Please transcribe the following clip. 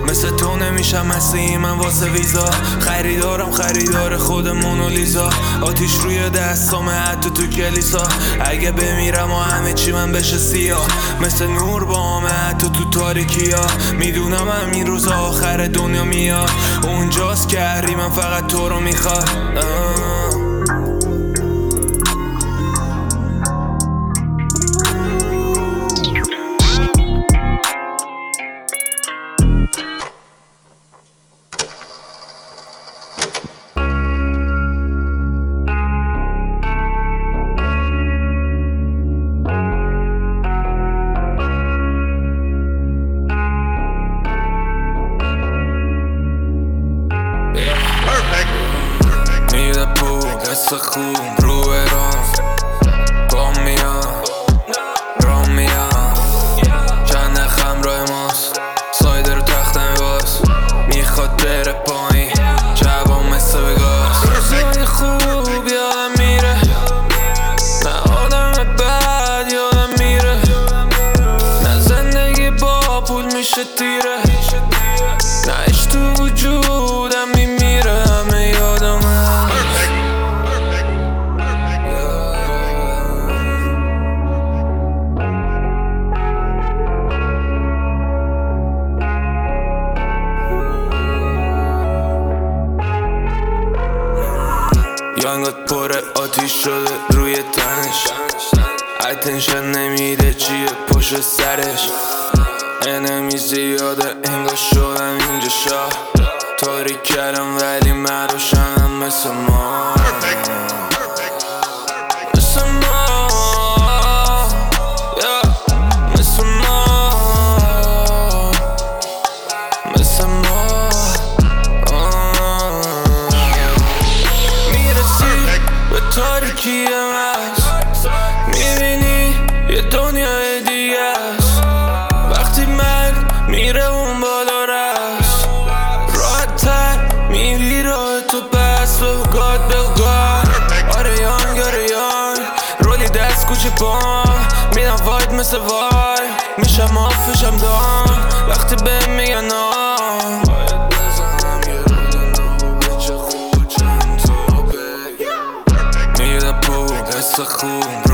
مثل تو نمیشم مسیحی من واسه ویزا. خریدارم خریدار خود مونالیزا. آتیش روی دستام حتی تو کلیسا. اگه بمیرم و همه چی من بشه سیاه، مثل نور با حتی تو تاریکیا. میدونم همین روز آخر دنیا میاد، اونجاست که من فقط تو رو میخواد. میده پول مثل خوب رو برام با میاد را میاد. چند نخم رای ماست سایده رو تخته میباز. میخواد بره پایین جواب مثل بگاز. روزای خوب یادم میره، نه آدم بد یادم میره، نه زندگی با پول میشه تیره، نه عشق تو وجودم میمیره. همه یادم یانگات پره آتیش شده روی تنش. اتنشن نمیده چیه پشت سرش. انمی زیاده انگار شدم اینجا شاه. تاریک کردم ولی من روشنم مثل ما. مثل ما مثل ما مثل ما. میرسی به تاریکی مست، میبینی یه دنیای دیگه است. وقتی مرگ میره اون بالا رست، راحت تر میری راه تو بس. به گاد آره یان رولی دست کوچه پام. میدم واید مثل وای، میشم آفشم دام وقتی به میگن نام. باید بزنم یه رول نو چه خوب چند تا بگم. میده پول مثل خوب